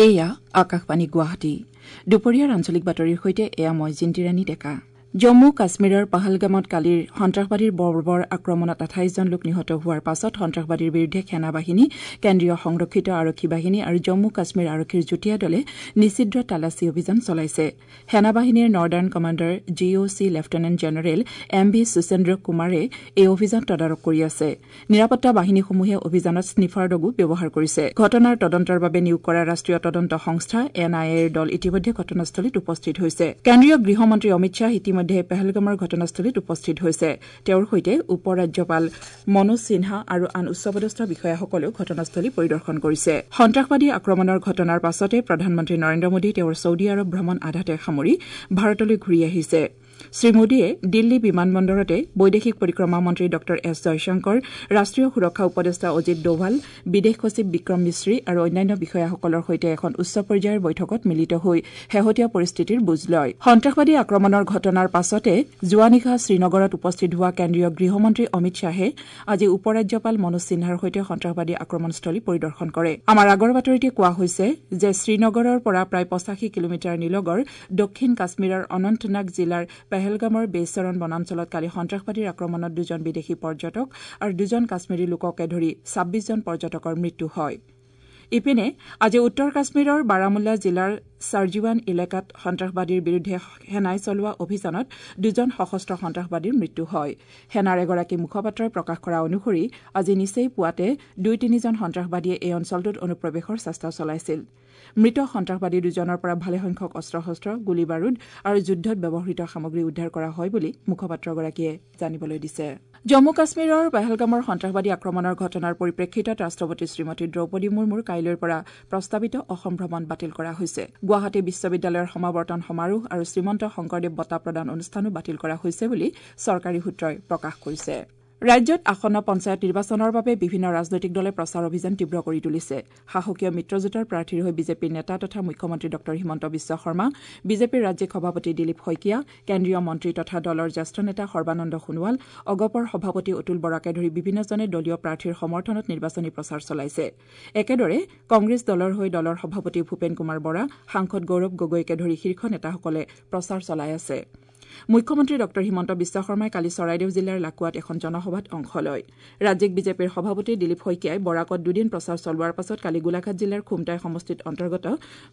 এয়া আকাশবাণী গুৱাহাটী দুপৰীয়াৰ আঞ্চলিক বাতৰিৰ সৈতে এয়া মই জিন্তিৰাণী ডেকা জম্মু কাশ্মীৰৰ পাহালগামত কালিৰ সন্ত্ৰাসবাদীৰ বৰ্বৰ আক্ৰমণত ২৮ জন লোক নিহত হোৱাৰ পাছত সন্ত্ৰাসবাদীৰ বিৰুদ্ধে সেনা বাহিনী কেন্দ্ৰীয় সংৰক্ষিত আৰক্ষী বাহিনী আৰু জম্মু কাশ্মীৰ আৰক্ষীৰ যুটীয়া দলে নিষিদ্ধ তালাচী অভিযান চলাইছে সেনা বাহিনীৰ northern commander GOC lieutenant general M V Suchendra কুমাৰে এই অভিযান তদাৰক কৰি আছে নিৰাপত্তা বাহিনীসমূহে অভিযানত স্নিফাৰ ডগো ব্যৱহাৰ কৰিছে ঘটনাৰ তদন্তৰ বাবে নিয়োগ কৰা ৰাষ্ট্ৰীয় তদন্ত সংস্থা এনআইএৰ দল ইতিমধ্যে ঘটনাস্থলীত উপস্থিত হৈছে কেন্দ্ৰীয় গৃহমন্ত্ৰী অমিত শ্বাহ ইতিমধ্যে পেহেলগামৰ ঘটনাস্থলীত উপস্থিত হৈছে তেওঁৰ সৈতে উপ ৰাজ্যপাল মনোজ সিনহা আৰু আন উচ্চপদস্থ বিষয়াসকলেও ঘটনাস্থলী পৰিদৰ্শন কৰিছে সন্ত্ৰাসবাদী আক্ৰমণৰ ঘটনাৰ পাছতে প্ৰধানমন্ত্ৰী নৰেন্দ্ৰ মোদী তেওঁৰ ছৌদি আৰৱ ভ্ৰমণ আধাতে সামৰি ভাৰতলৈ ঘূৰি আহিছে শ্ৰীমোদীয়ে দিল্লী বিমানবন্দৰতে বৈদেশিক পৰিক্ৰমা মন্ত্ৰী ড এছ জয়শংকৰ ৰাষ্ট্ৰীয় সুৰক্ষা উপদেষ্টা অজিত ডোভাল বিদেশ সচিব বিক্ৰম মিশ্ৰী আৰু অন্যান্য বিষয়াসকলৰ সৈতে এখন উচ্চ পৰ্যায়ৰ বৈঠকত মিলিত হৈ শেহতীয়া পৰিস্থিতিৰ বুজ লয় সন্ত্ৰাসবাদী আক্ৰমণৰ ঘটনাৰ পাছতে যোৱা নিশা শ্ৰীনগৰত উপস্থিত হোৱা কেন্দ্ৰীয় গৃহমন্ত্ৰী অমিত শ্বাহে আজি উপ ৰাজ্যপাল মনোজ সিনহাৰ সৈতে সন্ত্ৰাসবাদী আক্ৰমণস্থলী পৰিদৰ্শন কৰে আমাৰ আগৰ বাতৰিতে কোৱা হৈছে যে শ্ৰীনগৰৰ পৰা প্ৰায় ৮৫ কিলোমিটাৰ নিলগৰ দক্ষিণ কাশ্মীৰৰ অনন্তনাগ জিলাৰ পেহেলগামৰ বেচৰণ বনাঞ্চলত কালি সন্ত্ৰাসবাদীৰ আক্ৰমণত ২জন বিদেশী পৰ্যটক আৰু ২জন কাশ্মীৰী লোককে ধৰি ২৬ জন পৰ্যটকৰ মৃত্যু হয় ইপিনে আজি উত্তৰ কাশ্মীৰৰ বাৰামুল্লা জিলাৰ চাৰ্জিৱান এলেকাত সন্ত্ৰাসবাদীৰ বিৰুদ্ধে সেনাই চলোৱা অভিযানত ২জন সশস্ত্ৰ সন্ত্ৰাসবাদীৰ মৃত্যু হয় সেনাৰ এগৰাকী মুখপাত্ৰই প্ৰকাশ কৰা অনুসৰি আজি নিচেই পুৱাতে ২-৩জন সন্ত্ৰাসবাদীয়ে এই অঞ্চলটোত অনুপ্ৰৱেশৰ চেষ্টা চলাইছিল মৃত সন্ত্ৰাসবাদী ২জনৰ পৰা ভালেসংখ্যক অস্ত্ৰ শস্ত্ৰ গুলী বাৰুদ আৰু যুদ্ধত ব্যৱহৃত সামগ্ৰী উদ্ধাৰ কৰা হয় বুলি মুখপাত্ৰগৰাকীয়ে জানিবলৈ দিছে জম্মু কাশ্মীৰৰ পেহেলগামৰ সন্ত্ৰাসবাদী আক্ৰমণৰ ঘটনাৰ পৰিপ্ৰেক্ষিতত ৰাষ্ট্ৰপতি শ্ৰীমতী দ্ৰৌপদী মুৰ্মুৰ কাইলৈৰ পৰা প্ৰস্তাৱিত অসম ভ্ৰমণ বাতিল কৰা হৈছে গুৱাহাটী বিশ্ববিদ্যালয়ৰ সমাৱৰ্তন সমাৰোহ আৰু শ্ৰীমন্ত শংকৰদেৱ বঁটা প্ৰদান অনুষ্ঠানো বাতিল কৰা হৈছে বুলি চৰকাৰী সূত্ৰই প্ৰকাশ কৰিছে ৰাজ্যত আসন্ন পঞ্চায়ত নিৰ্বাচনৰ বাবে বিভিন্ন ৰাজনৈতিক দলে প্ৰচাৰ অভিযান তীব্ৰ কৰি তুলিছে শাসকীয় মিত্ৰজোঁটৰ প্ৰাৰ্থীৰ হৈ বিজেপিৰ নেতা তথা মুখ্যমন্ত্ৰী ড হিমন্ত বিশ্ব শৰ্মা বিজেপিৰ ৰাজ্যিক সভাপতি দিলীপ শইকীয়া কেন্দ্ৰীয় মন্ত্ৰী তথা দলৰ জ্যেষ্ঠ নেতা সৰ্বানন্দ সোণোৱাল অগপৰ সভাপতি অতুল বৰাকে ধৰি বিভিন্নজনে দলীয় প্ৰাৰ্থীৰ সমৰ্থনত নিৰ্বাচনী প্ৰচাৰ চলাইছে একেদৰে কংগ্ৰেছ দলৰ হৈ দলৰ সভাপতি ভূপেন কুমাৰ বৰা সাংসদ গৌৰৱ গগৈকে ধৰি শীৰ্ষ নেতাসকলে প্ৰচাৰ চলাই আছে মুখ্যমন্ত্ৰী ড হিমন্ত বিশ্ব শৰ্মাই কালি চৰাইদেউ জিলাৰ লাকুৱাত এখন জনসভাত অংশ লয় ৰাজ্যিক বিজেপিৰ সভাপতি দিলীপ শইকীয়াই বৰাকত দুদিন প্ৰচাৰ চলোৱাৰ পাছত কালি গোলাঘাট জিলাৰ খুমটাই সমষ্টিত অন্তৰ্গত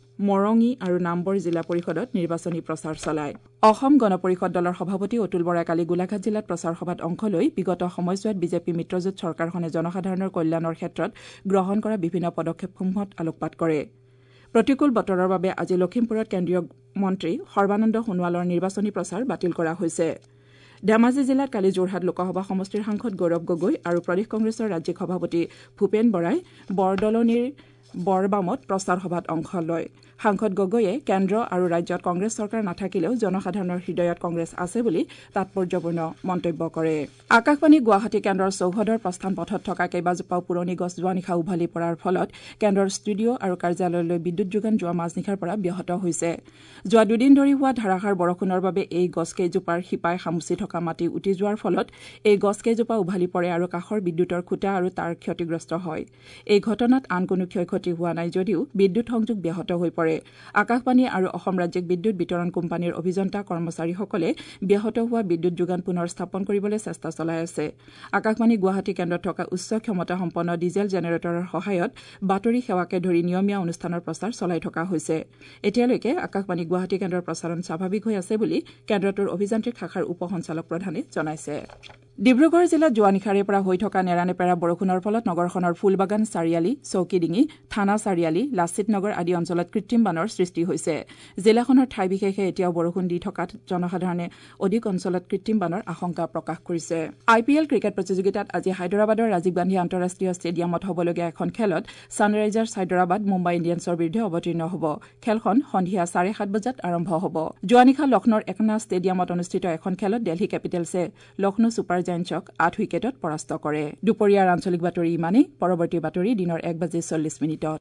মৰঙী আৰু নামবৰ জিলা পৰিষদত নিৰ্বাচনী প্ৰচাৰ চলায় অসম গণ পৰিষদ দলৰ সভাপতি অতুল বৰাই কালি গোলাঘাট জিলাত প্ৰচাৰ সভাত অংশ লৈ বিগত সময়ছোৱাত বিজেপি মিত্ৰজোঁট চৰকাৰখনে জনসাধাৰণৰ কল্যাণৰ ক্ষেত্ৰত গ্ৰহণ কৰা বিভিন্ন পদক্ষেপসমূহত আলোকপাত কৰে প্ৰতিকূল বতৰৰ বাবে আজি লখিমপুৰত কেন্দ্ৰীয় মন্ত্ৰী সৰ্বানন্দ সোণোৱালৰ নিৰ্বাচনী প্ৰচাৰ বাতিল কৰা হৈছে ধেমাজি জিলাত কালি যোৰহাট লোকসভা সমষ্টিৰ সাংসদ গৌৰৱ গগৈ আৰু প্ৰদেশ কংগ্ৰেছৰ ৰাজ্যিক সভাপতি ভূপেন বৰাই বৰদলনিৰ বৰবামত প্ৰচাৰ সভাত অংশ লয় সাংসদ গগৈয়ে কেন্দ্ৰ আৰু ৰাজ্যত কংগ্ৰেছ চৰকাৰ নাথাকিলেও জনসাধাৰণৰ হৃদয়ত কংগ্ৰেছ আছে বুলি তাৎপৰ্যপূৰ্ণ মন্তব্য কৰে আকাশবাণী গুৱাহাটী কেন্দ্ৰৰ চৌহদৰ প্ৰস্থান পথত থকা কেইবাজোপাও পুৰণি গছ যোৱা নিশা উভালি পৰাৰ ফলত কেন্দ্ৰৰ ষ্টুডিঅ' আৰু কাৰ্যালয়লৈ বিদ্যুৎ যোগান যোৱা মাজনিশাৰ পৰা ব্যাহত হৈছে যোৱা দুদিন ধৰি হোৱা ধাৰাসাৰ বৰষুণৰ বাবে এই গছকেইজোপাৰ শিপাই সামুচি থকা মাটি উটি যোৱাৰ ফলত এই গছকেইজোপা উভালি পৰে আৰু কাষৰ বিদ্যুতৰ খুঁটা আৰু তাঁৰ ক্ষতিগ্ৰস্ত হয় এই ঘটনাত আন কোনো ক্ষয়ক্ষতি হোৱা নাই যদিও বিদ্যুৎ সংযোগ ব্যাহত হৈ পৰে আকাশবাণী আৰু অসম ৰাজ্যিক বিদ্যুৎ বিতৰণ কোম্পানীৰ অভিযন্তা কৰ্মচাৰীসকলে ব্যাহত হোৱা বিদ্যুৎ যোগান পুনৰ স্থাপন কৰিবলৈ চেষ্টা চলাই আছে আকাশবাণী গুৱাহাটী কেন্দ্ৰত থকা উচ্চ ক্ষমতা সম্পন্ন ডিজেল জেনেৰেটৰৰ সহায়ত বাতৰি সেৱাকে ধৰি নিয়মীয়া অনুষ্ঠানৰ প্ৰচাৰ চলাই থকা হৈছে এতিয়ালৈকে আকাশবাণী গুৱাহাটী কেন্দ্ৰৰ প্ৰচাৰণ স্বাভাৱিক হৈ আছে বুলি কেন্দ্ৰটোৰ অভিযান্ত্ৰিক শাখাৰ উপ সঞ্চালক প্ৰধানে জনাইছে ডিব্ৰুগড় জিলাত যোৱা নিশাৰে পৰা হৈ থকা নেৰানেপেৰা বৰষুণৰ ফলত নগৰখনৰ ফুলবাগান চাৰিআলি চৌকিডিঙি থানা চাৰিআলি লাচিত নগৰ আদি অঞ্চলত কৃত্ৰিম বানৰ সৃষ্টি হৈছে জিলাখনৰ ঠাই বিশেষে এতিয়াও বৰষুণ দি থকাত জনসাধাৰণে অধিক অঞ্চলত কৃত্ৰিম বানৰ আশংকা প্ৰকাশ কৰিছে IPL ক্ৰিকেট প্ৰতিযোগিতাত আজি হায়দৰাবাদৰ ৰাজীৱ গান্ধী আন্তঃৰাষ্ট্ৰীয় ষ্টেডিয়ামত হ'বলগীয়া এখন খেলত ছানৰাইজাৰ্ছ হায়দৰাবাদ মুম্বাই ইণ্ডিয়ানছৰ বিৰুদ্ধে অৱতীৰ্ণ হ'ব খেলখন সন্ধিয়া 7:30 বজাত আৰম্ভ হ'ব যোৱা নিশা লক্ষ্ণৌৰ একনা ষ্টেডিয়ামত অনুষ্ঠিত এখন খেলত দিল্লী কেপিটেলছে লক্ষ্ণৌ ছুপাৰ জায়েণ্টছক 8 উইকেটত পৰাস্ত কৰে দুপৰীয়াৰ আঞ্চলিক বাতৰি ইমানেই পৰৱৰ্তী বাতৰি দিনৰ 1:40 মিনিটত